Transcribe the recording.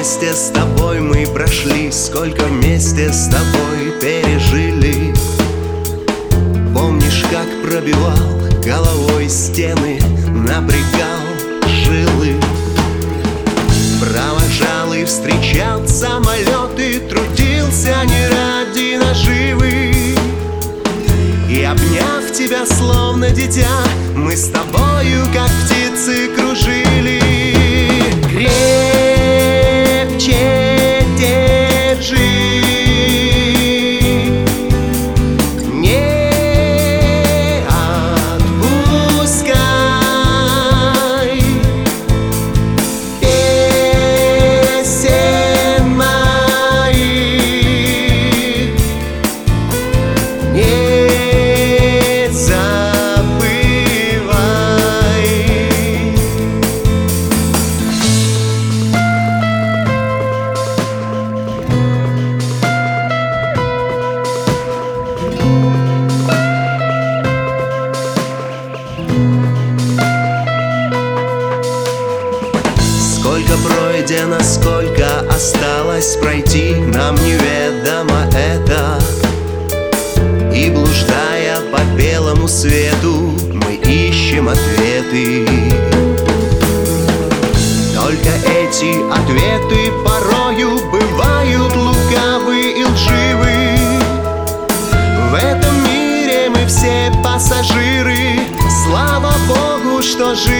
вместе с тобой мы прошли, сколько вместе с тобой пережили. Помнишь, как пробивал головой стены, напрягал жилы, провожал и встречал самолеты, трудился не ради наживы. И обняв тебя словно дитя, мы с тобою как птицы кружили. Крепче держи, не отпускай песен моих, не сколько пройдено, сколько осталось пройти, нам неведомо это. И блуждая по белому свету, мы ищем ответы. Только эти ответы порою бывают лукавы и лживы. В этом мире мы все пассажиры, слава Богу, что живы.